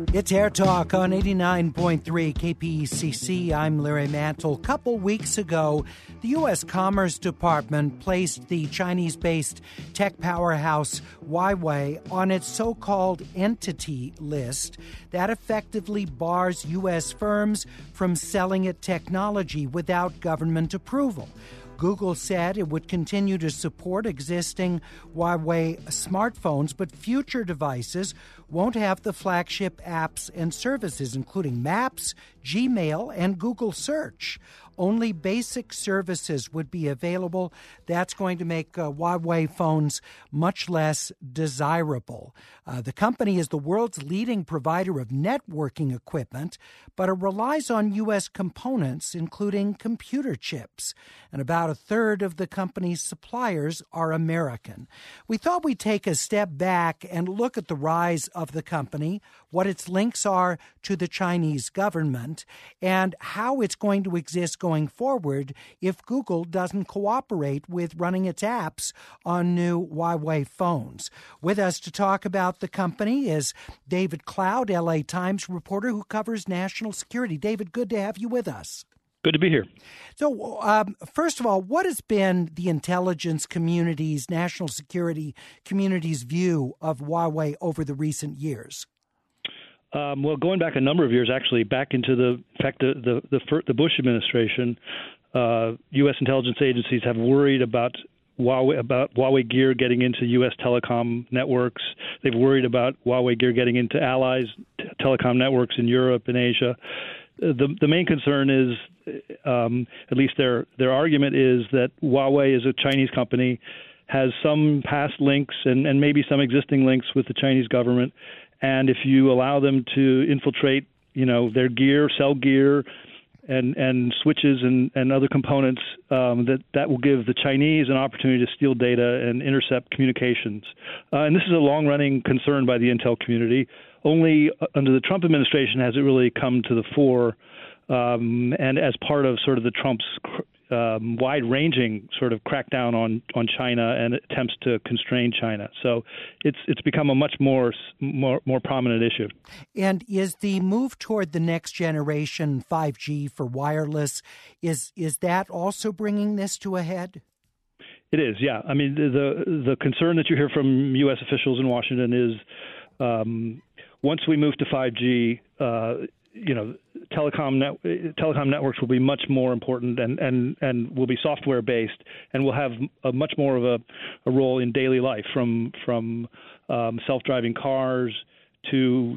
It's Air Talk on 89.3 KPCC. I'm Larry Mantle. A couple weeks ago, the U.S. Commerce Department placed the Chinese-based tech powerhouse Huawei on its so-called entity list that effectively bars U.S. firms from selling it technology without government approval. Google said it would continue to support existing Huawei smartphones, but future devices won't have the flagship apps and services, including Maps, Gmail, and Google Search. Only basic services would be available. That's going to make Huawei phones much less desirable. The company is the world's leading provider of networking equipment, but it relies on U.S. components, including computer chips. And about a third of the company's suppliers are American. We thought we'd take a step back and look at the rise of the company, what its links are to the Chinese government, and how it's going to exist going forward if Google doesn't cooperate with running its apps on new Huawei phones. With us to talk about the company is David Cloud, LA Times reporter who covers national security. David, good to have you with us. Good to be here. So, first of all, what has been the intelligence community's, national security community's view of Huawei over the recent years? Well, going back a number of years, actually, back into the Bush administration, U.S. intelligence agencies have worried about Huawei gear getting into U.S. telecom networks. They've worried about Huawei gear getting into allies' telecom networks in Europe and Asia. The main concern is, at least their argument is, that Huawei is a Chinese company, has some past links and maybe some existing links with the Chinese government. And if you allow them to infiltrate, their gear, sell gear, and switches and other components, that will give the Chinese an opportunity to steal data and intercept communications. And this is a long-running concern by the intel community. Only under the Trump administration has it really come to the fore, and as part of sort of the Trump's wide-ranging sort of crackdown on China and attempts to constrain China. So it's become a much more prominent issue. And is the move toward the next generation 5G for wireless, is that also bringing this to a head? It is, yeah. I mean, the concern that you hear from U.S. officials in Washington is once we move to 5G, telecom networks will be much more important and will be software based and will have a much more of a role in daily life, from self-driving cars to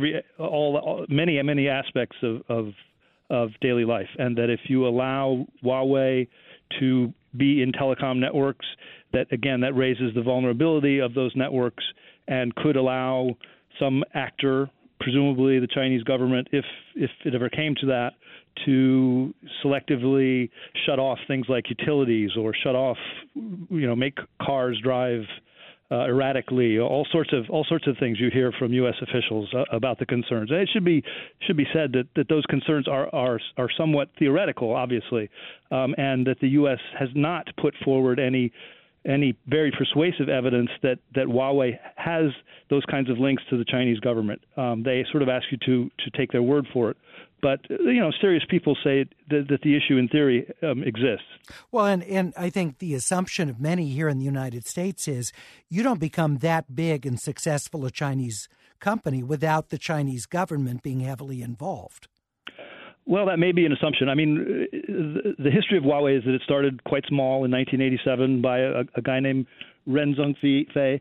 many aspects of daily life. And that if you allow Huawei to be in telecom networks, that raises the vulnerability of those networks and could allow some actor, presumably the Chinese government, if it ever came to that, to selectively shut off things like utilities or shut off, make cars drive erratically, all sorts of things you hear from U.S. officials about the concerns. And it should be said that those concerns are somewhat theoretical, obviously, and that the U.S. has not put forward any very persuasive evidence that Huawei has those kinds of links to the Chinese government. They sort of ask you to take their word for it. But, serious people say that the issue in theory exists. Well, and I think the assumption of many here in the United States is you don't become that big and successful a Chinese company without the Chinese government being heavily involved. Well, that may be an assumption. I mean, the history of Huawei is that it started quite small in 1987 by a guy named Ren Zhengfei,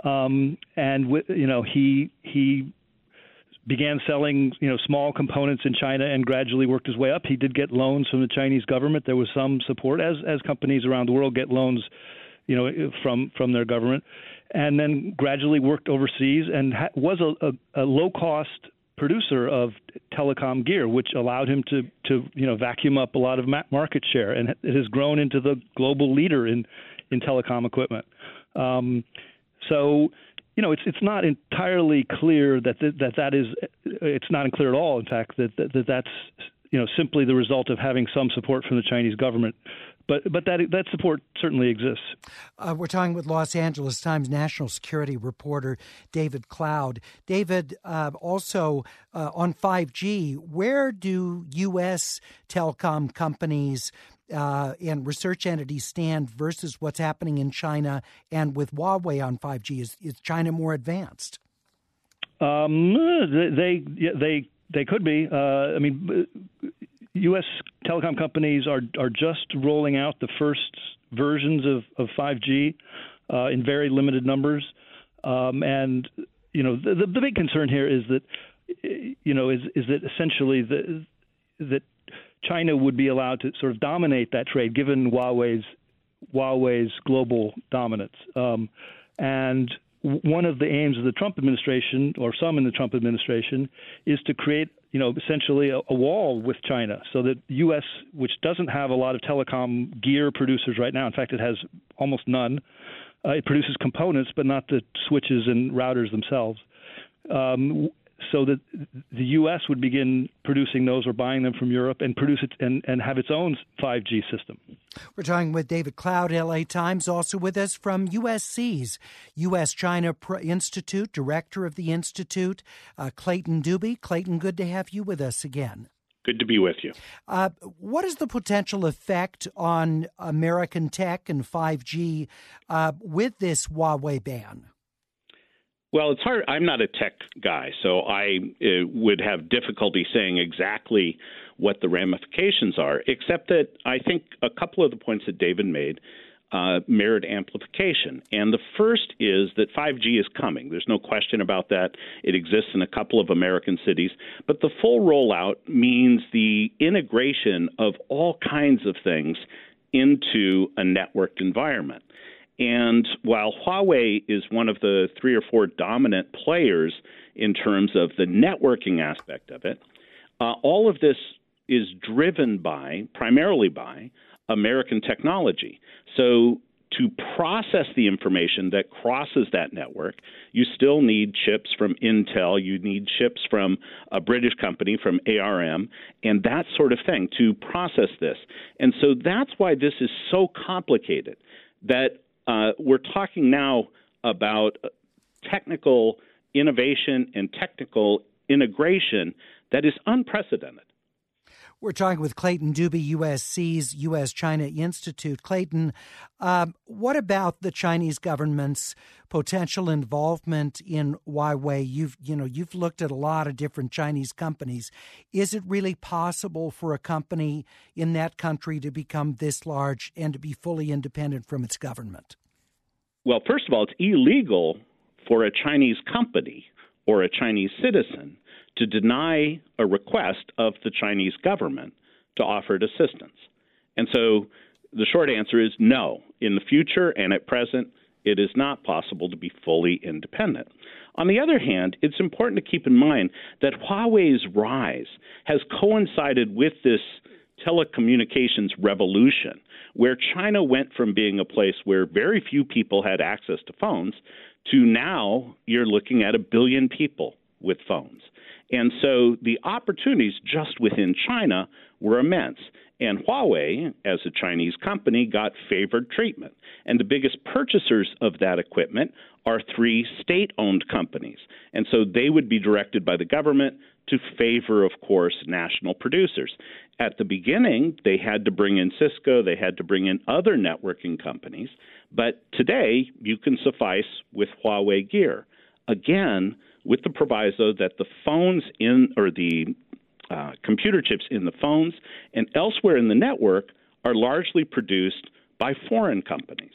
and he began selling small components in China and gradually worked his way up. He did get loans from the Chinese government. There was some support, as companies around the world get loans, from their government, and then gradually worked overseas and was a low cost producer of telecom gear, which allowed him to vacuum up a lot of market share, and it has grown into the global leader in telecom equipment. So it's not entirely clear that is. It's not clear at all, in fact, that that's simply the result of having some support from the Chinese government. but that support certainly exists. We're talking with Los Angeles Times national security reporter David Cloud. David, also on 5G, where do U.S. telecom companies and research entities stand versus what's happening in China and with Huawei on 5G? Is China more advanced? They could be. I mean, U.S. telecom companies are just rolling out the first versions of 5G in very limited numbers, and the big concern here is that is that essentially that China would be allowed to sort of dominate that trade given Huawei's global dominance, and one of the aims of the Trump administration, or some in the Trump administration, is to create, essentially a wall with China so that the U.S., which doesn't have a lot of telecom gear producers right now, in fact, it has almost none. It produces components, but not the switches and routers themselves. So that the U.S. would begin producing those or buying them from Europe and produce it and have its own 5G system. We're talking with David Cloud, L.A. Times, also with us from USC's U.S.-China Institute, director of the Institute, Clayton Dubie. Clayton, good to have you with us again. Good to be with you. What is the potential effect on American tech and 5G with this Huawei ban? Well, it's hard. I'm not a tech guy, so I would have difficulty saying exactly what the ramifications are, except that I think a couple of the points that David made merit amplification. And the first is that 5G is coming. There's no question about that. It exists in a couple of American cities. But the full rollout means the integration of all kinds of things into a networked environment. And while Huawei is one of the 3 or 4 dominant players in terms of the networking aspect of it, all of this is driven primarily by American technology. So to process the information that crosses that network, you still need chips from Intel, you need chips from a British company, from ARM, and that sort of thing to process this. And so that's why this is so complicated, that we're talking now about technical innovation and technical integration that is unprecedented. We're talking with Clayton Dubie, USC's U.S.-China Institute. Clayton, what about the Chinese government's potential involvement in Huawei? You've looked at a lot of different Chinese companies. Is it really possible for a company in that country to become this large and to be fully independent from its government? Well, first of all, it's illegal for a Chinese company or a Chinese citizen to deny a request of the Chinese government to offer it assistance. And so the short answer is no. In the future and at present, it is not possible to be fully independent. On the other hand, it's important to keep in mind that Huawei's rise has coincided with this telecommunications revolution, where China went from being a place where very few people had access to phones to now you're looking at 1 billion people with phones. And so the opportunities just within China were immense. And Huawei, as a Chinese company, got favored treatment. And the biggest purchasers of that equipment are 3 state-owned companies. And so they would be directed by the government to favor, of course, national producers. At the beginning, they had to bring in Cisco, they had to bring in other networking companies. But today, you can suffice with Huawei gear. Again, with the proviso that the phones the computer chips in the phones and elsewhere in the network are largely produced by foreign companies.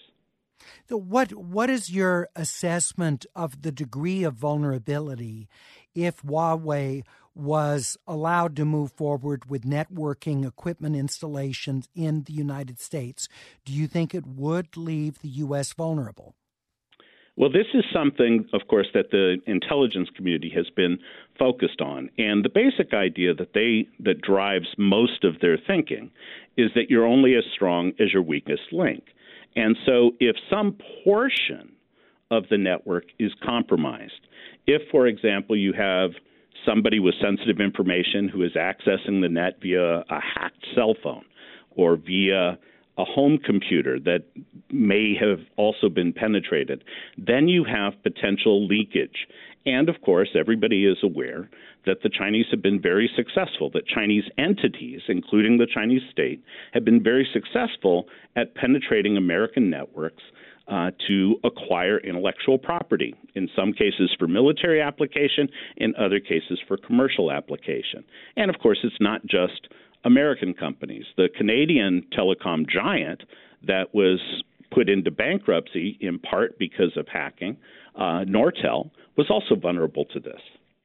So what is your assessment of the degree of vulnerability if Huawei was allowed to move forward with networking equipment installations in the United States? Do you think it would leave the U.S. vulnerable? Well, this is something, of course, that the intelligence community has been focused on. And the basic idea that drives most of their thinking is that you're only as strong as your weakest link. And so if some portion of the network is compromised, if, for example, you have somebody with sensitive information who is accessing the net via a hacked cell phone or via a home computer that may have also been penetrated, then you have potential leakage. And, of course, everybody is aware that the Chinese have been very successful, that Chinese entities, including the Chinese state, have been very successful at penetrating American networks to acquire intellectual property, in some cases for military application, in other cases for commercial application. And, of course, it's not just American companies. The Canadian telecom giant that was put into bankruptcy in part because of hacking, Nortel, was also vulnerable to this.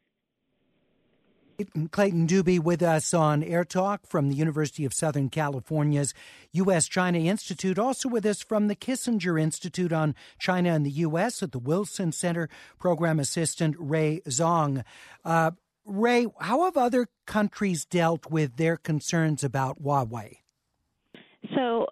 Clayton Dubie with us on Air Talk from the University of Southern California's U.S.-China Institute. Also with us from the Kissinger Institute on China and the U.S. at the Wilson Center, Program Assistant Ray Zhang. Ray, how have other countries dealt with their concerns about Huawei? So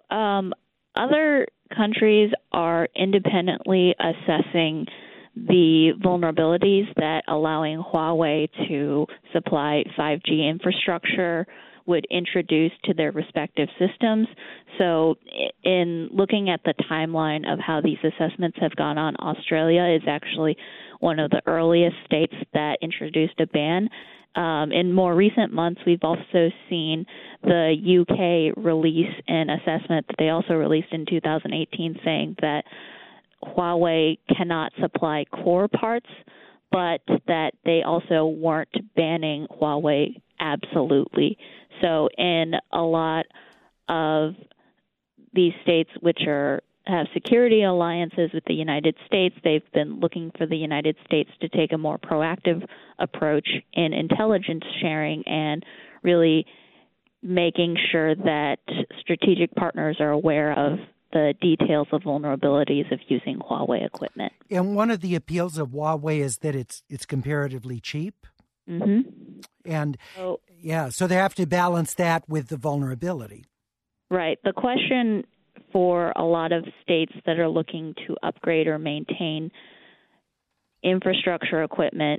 other countries are independently assessing the vulnerabilities that allowing Huawei to supply 5G infrastructure would introduce to their respective systems. So in looking at the timeline of how these assessments have gone on, Australia is actually one of the earliest states that introduced a ban. In more recent months, we've also seen the UK release an assessment that they also released in 2018 saying that Huawei cannot supply core parts, but that they also weren't banning Huawei absolutely. So in a lot of these states which have security alliances with the United States, they've been looking for the United States to take a more proactive approach in intelligence sharing and really making sure that strategic partners are aware of the details of vulnerabilities of using Huawei equipment. And one of the appeals of Huawei is that it's comparatively cheap. Mm-hmm. And so they have to balance that with the vulnerability. Right. The question for a lot of states that are looking to upgrade or maintain infrastructure equipment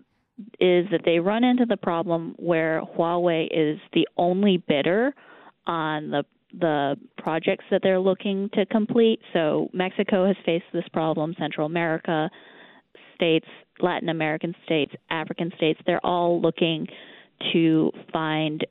is that they run into the problem where Huawei is the only bidder on the projects that they're looking to complete. So Mexico has faced this problem, Central America states, Latin American states, African states, they're all looking to find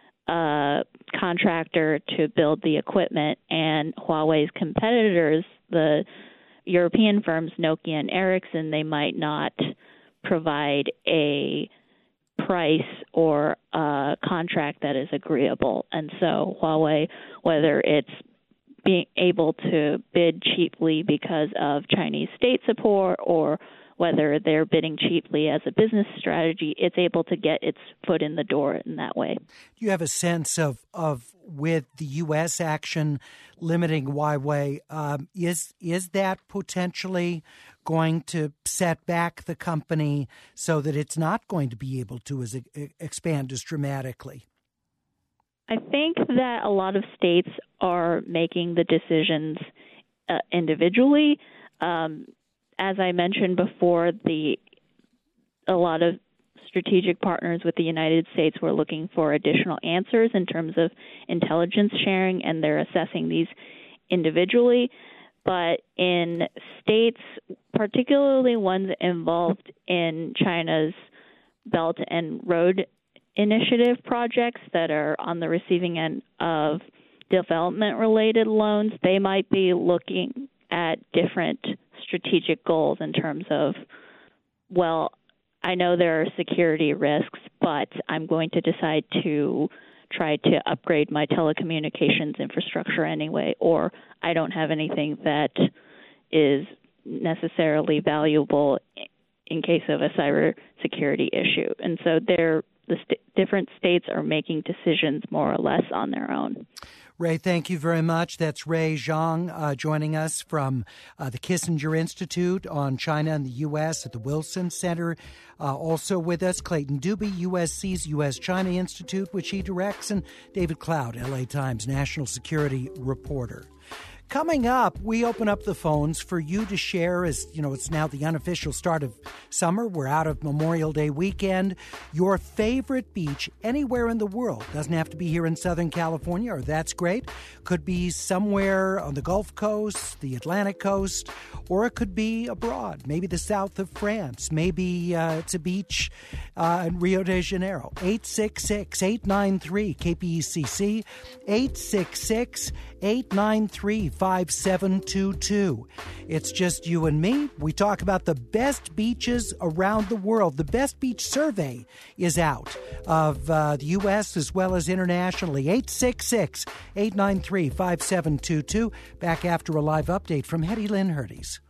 a contractor to build the equipment, and Huawei's competitors, the European firms Nokia and Ericsson, they might not provide a price or a contract that is agreeable. And so Huawei, whether it's being able to bid cheaply because of Chinese state support or whether they're bidding cheaply as a business strategy, it's able to get its foot in the door in that way. Do you have a sense of with the U.S. action limiting Huawei, is that potentially going to set back the company so that it's not going to be able to expand as dramatically? I think that a lot of states are making the decisions individually. As I mentioned before, a lot of strategic partners with the United States were looking for additional answers in terms of intelligence sharing, and they're assessing these individually. But in states, particularly ones involved in China's Belt and Road Initiative projects that are on the receiving end of development-related loans, they might be looking at different strategic goals in terms of, well, I know there are security risks, but I'm going to decide to try to upgrade my telecommunications infrastructure anyway, or I don't have anything that is necessarily valuable in case of a cybersecurity issue. And so different states are making decisions more or less on their own. Ray, thank you very much. That's Ray Zhang joining us from the Kissinger Institute on China and the U.S. at the Wilson Center. Also with us, Clayton Dubie, USC's U.S.-China Institute, which he directs, and David Cloud, L.A. Times national security reporter. Coming up, we open up the phones for you to share. As you know, it's now the unofficial start of summer. We're out of Memorial Day weekend. Your favorite beach anywhere in the world. Doesn't have to be here in Southern California, or that's great. Could be somewhere on the Gulf Coast, the Atlantic coast, or it could be abroad, maybe the south of France. Maybe it's a beach in Rio de Janeiro. 866-893-KPECC, 866-893-5722. It's just you and me. We talk about the best beaches around the world. The Best Beach Survey is out of the U.S. as well as internationally. 866-893-5722. Back after a live update from Hetty Lynn Herdes.